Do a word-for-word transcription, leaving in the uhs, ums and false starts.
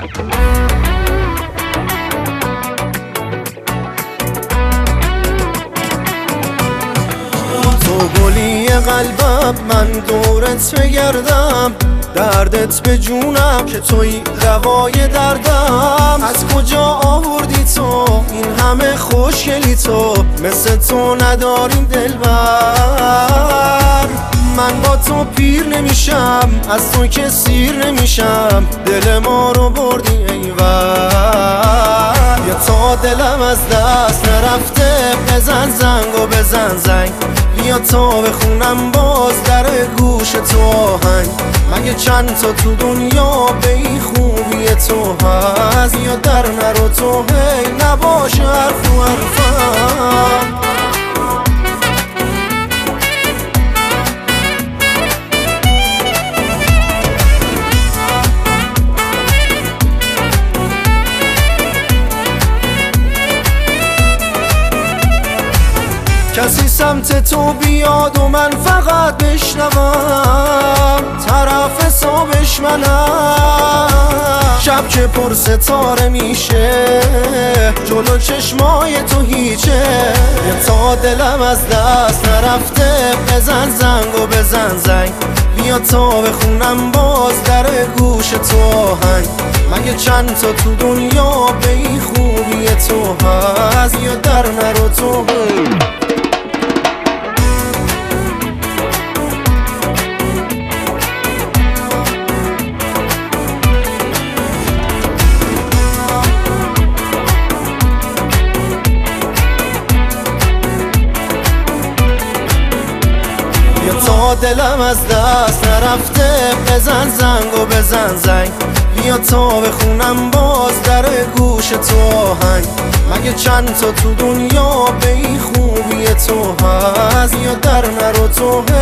تو گلی قلبم، من دورت بگردم، دردت به جونم که توی دوای دردم. از کجا آوردی تو این همه خوشگلی؟ تو مثل تو نداریم دلبر. من با تو پیر نمیشم، از تو که سیر نمیشم، دل ما رو بردی ایور. یا تا دلم از دست نرفته، بزن زنگ و بزن زنگ، بیا تا بخونم باز در گوش تو آهنگ. مگه چند تا تو دنیا به این خوبی تو هست؟ یا در نرو تو هی نباشه حرف و حرفم. کسی سمت تو بیاد و من فقط بشنوم، طرف حسابش منم. شب که پر ستاره میشه، جلو چشمای تو هیچه. یه تا دلم از دست نرفته، بزن زنگ و بزن زنگ، بیا تا بخونم باز در گوش تو آهنگ. مگه چند تا تو دنیا به این خوبی تو هست؟ یا در نرو تو تا دلم از دست نرفته، بزن زنگ و بزن زنگ، بیا تا بخونم باز در گوش تو آهنگ. مگه چند تا تو دنیا به این خوبی تو هست؟ یا در نرو تو